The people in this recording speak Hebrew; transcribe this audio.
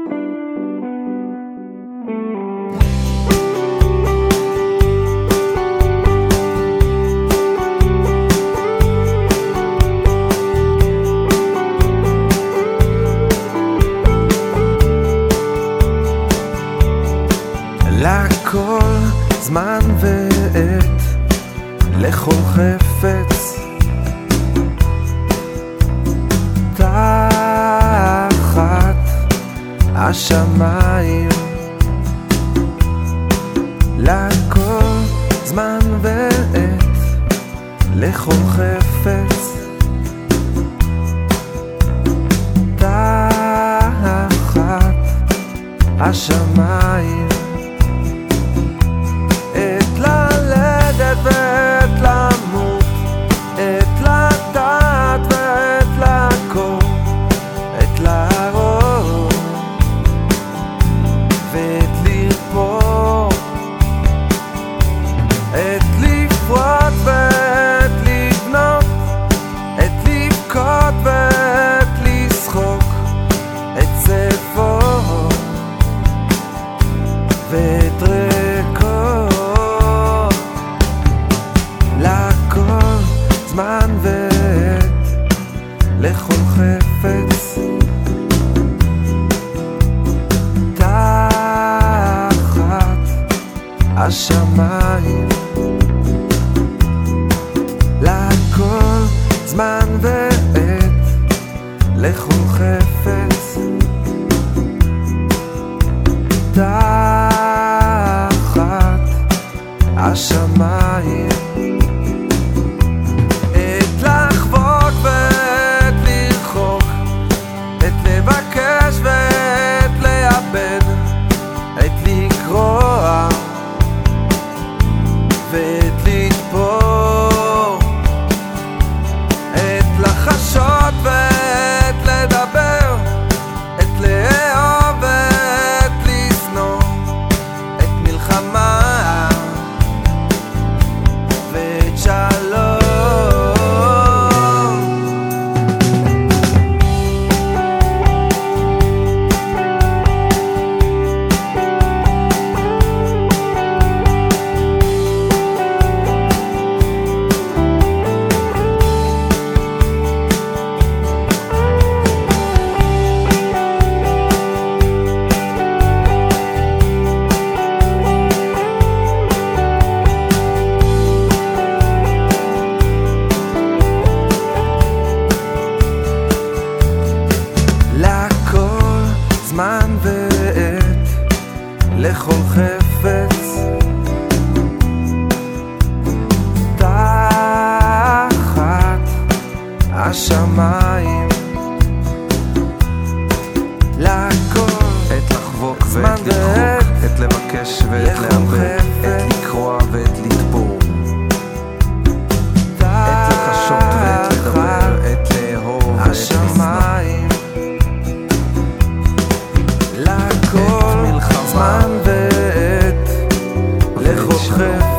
לכל זמן ועת, לכל חפץ, תחת השמיים. לכל זמן ועת, לכל חפץ, תחת השמיים. את ללדת ואת למות, את לדעת ואת לעקור, את להרוג ואת לרפוא, את לפרוט ואת לבנות, את לבכות ואת לשחוק, את צפות ואת ריקות. לכל זמן ועת, לכל חפץ, תחת השמיים. לכל זמן ועת, לכל חפץ, תחת השמיים. את לחבוק ואת לרחוק, את לבקש ואת לאבד, את לקרוע ואת לתפור, את לחשות ואת לדבר, את לאהוב ואת לשנוא, את מלחמה ואת שלום. זמן ועת, לכל חפץ, תחת השמיים. לכל את לחבוק ואת לרחוק, את לבקש ואת לאבד, את לקרוע ואת לתפור, את לחשות ואת לדבר, את לאהוב ואת לשנוא, לכל זמן ועת, לכל חפץ,